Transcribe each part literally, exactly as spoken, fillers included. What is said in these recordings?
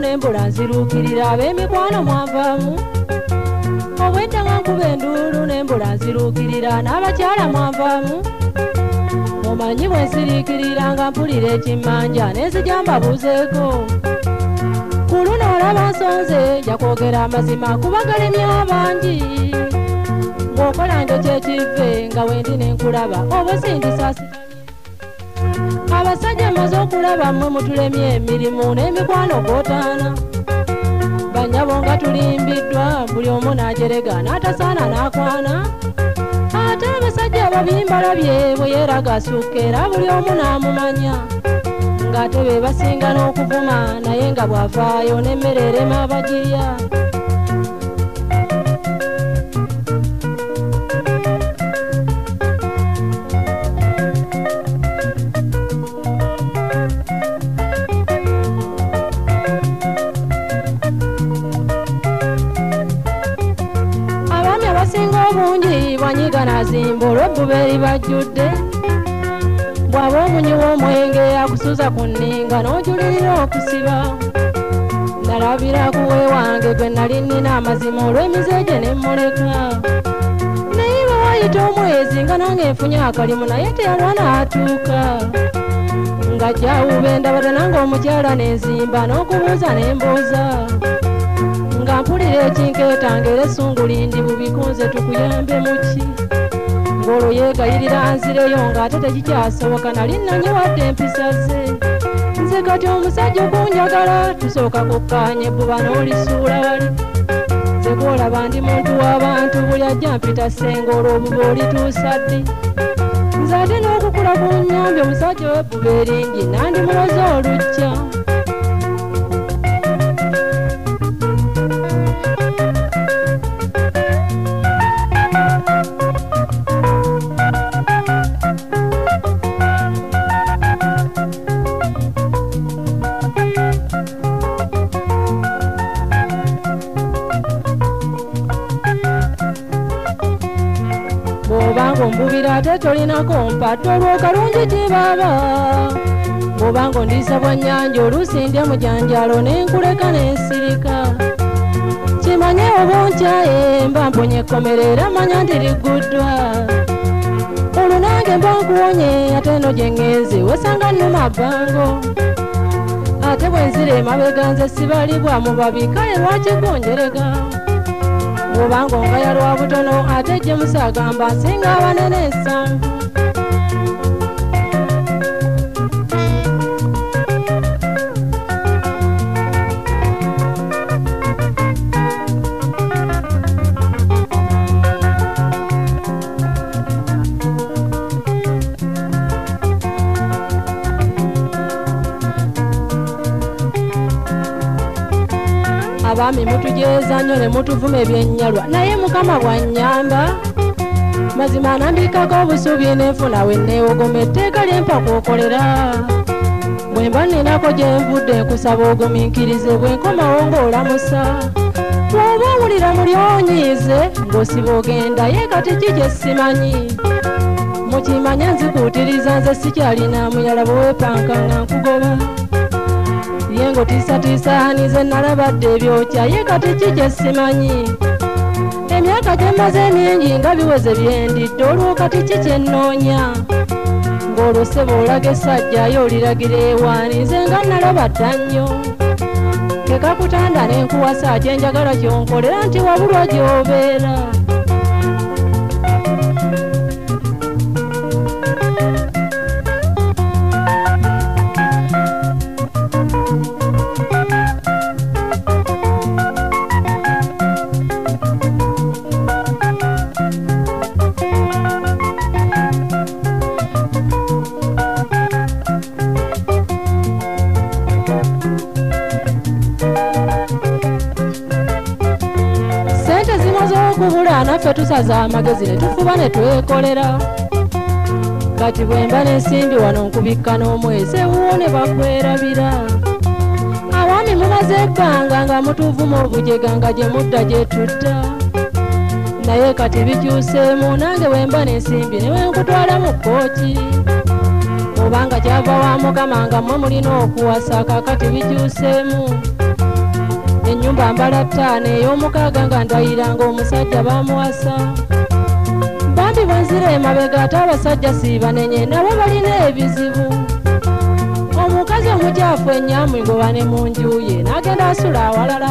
n'embula nziruukirira ab'emikwano mwanvaamu obwedda nga nkuba enduulu n'embula nziruukirira n'abakyala mwanvaamu mumanyi bwe nsiriikirira nga mpulira ekimmanja n'enzija mbabuuzeeko ku luno olaba nsonze ja kwogera amazima kuba galemye abangi ng'okola njo kyekive nga wendi n'enkulaba oba sindisasi abasajja maze okulaba mmwe mutulemye emirimu n'emikwano gw'otaana bannyabo nga tulimbiddwa buli omu n'ajerega n'atasaana n'akwana ate abasajja ababimbalabye bwe yeeraga asukka era buli omu n'amumanya ng'ate be basinga n'okuvuma naye nga bw'avaayo n'emmere erema abagirya obungi bwanyiga nazimba olw'ebbuba eri bajjudde bw'aba omunyiwa omwenge akusuza ku nninga n'ojulirira okusiba nalabira kuwe wange gwe nali nnina amazima olw'emize gye ne mmuleka naye bwe wayita omwezi nga nange nfunye akalimu naye teyalwa n'atuuka ng'ajjawuba endabada nange omukyala n'enzimba n'okubuuza n'embuuza nga mpulira ekinkeetanga era essungu lindi bubikunze tukuyambe muki ng'olwo yeegayirira nzireyo ng'ate tekikyasoboka nali nanyiwadde empisa ze nze kati omusajja okunjagala tusooka kukkaanya ebbuba n'olisuula wali nze gw'olaba ndi muntu w'abantu buli ajja mpita ssenga olwo obuba olituusa ddi nze ate n'okukula ku nnyambye omusajja w'ebbuba eringi nandi muloza olujja bw'obanga ombubira ate tolinako mpatto olw'okalungi tibaaba bw'obanga ondiisa bwa nnyanja oluusi ndya mujanjalo n'enkuleka n'ensirika kimanye oba onkyaye mba mponye ekkomero era manya nti ligguddwa olwo nange mba nkuwonye ate eno gye ŋŋenze wesanga nnuma bbango ate bwe nzira emabega nze sibalibwa mu babi kale lwaki gonjerega bw'obanga ongaya lwa butono ate gye musagamba nsinga abanene ensanvu abaami mutujeeza nnyo ne mutuvuma ebyennyalwa naye mukama bwannyamba mazima anambikako obusuubi n'enfuna we neewogoma etteeka lyempa kwokolera bwe mba ninako gye nvudde nkusaba ogumiikirize bwe nkomawo ng'olamusa bw'oba owulira mulyonyiize ng'osiba ogenda ye kati ki kye simanyi mukimanya nzikuutiriza nze sikyalina muyala bwe weepanka nga nkugoba ye ng'otiisatiisaanize nalabadde ebyokya ye kati ki kye simanyi emyaka gye mmaze emingi nga biweze byendidde olwo kati ki kye nnoonya ng'olwo ssebo olaga essajja ye oliragira ewaani nze nga nalaba dda nnyo kekakutanda n'enkuwasa kyenjagala kyonkolera nti wabulwa gy'obeera okubula naffe tusaza amagezi ne tufuba ne twekolera kati bwe mba n'ensimbi wano nkubikka n'omwezi ewuwo ne bakwerabira abaami mumaze ebbanga nga mutuvuma obujega nga gye mudda gye tutta naye kati bikyuseemu nange bwe mba n'ensimbi ne we nkutwala mu kkooki obanga kyava wa mukama nga mmwe mulina okuwasa kakati bikyuseemu ennyumba mbala ttaano ey'omukaaga nga ndayiranga omusajja bamuwasa bambi bwe nzira emabega ate abasajja siibanenye nabo balina ebizibu omukazi omukyafu ennyamwigoba ne mu nju ye n'agenda asula awalala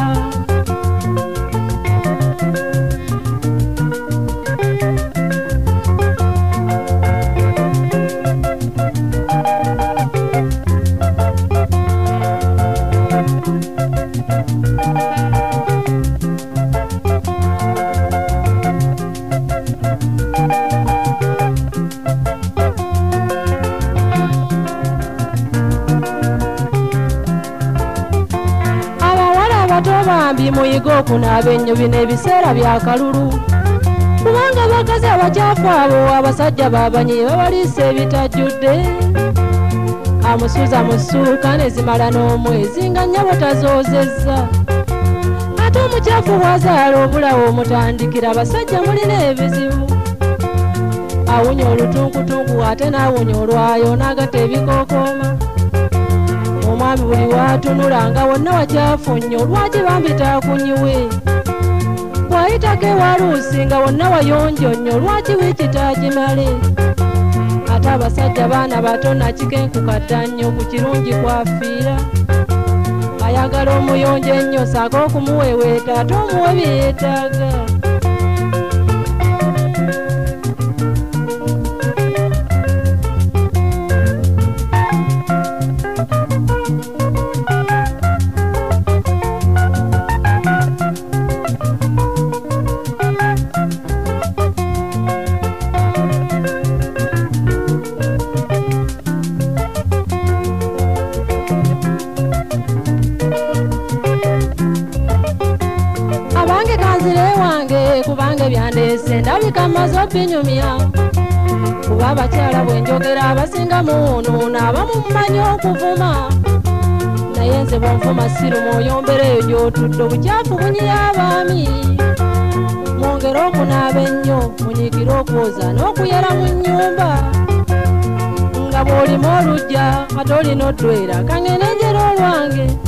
bambi muyiga okunaaba ennyo bino ebiseera bya kalulu kubanga abakazi abakyafu abo abasajja babanyi babaliisa ebitajjudde amusuuza mu ssuuka ne zimala n'omwezi nga nnyabo tazoozezza ate omukyafu bw'azaala obulawo omutandikira abasajja mulina ebizibu awunya olutunkutunku ate n'awunya olwayo n'agatta ebikookooma omwami buli waatunula nga wonna wakyafu nnyo lwaki bambi taakunyiwe bw'ayitako ewa luusi nga wonna wayonjo nnyo lwaki wiiki taagimale ate abasajja baana bato nakikenkuka nnyo ku kirungi kwafiira ayagala omuyonjo ennyo saako okumuweweeta ate omuwe bye yeetaaga kubange byandeese ndabika maze obinyumya kuba abakyala bwe njogera abasinga muwunuuna abamu mumanyi okuvuma naye nze bwonvuma siru mwoyo mbereeyo gy'otudde obukyafu bunyira abaami mwongere okunaaba ennyo munyigire okwoza n'okuyera mu nnyumba nga bw'olima olujja ate olina oddwera kange nenjera olwange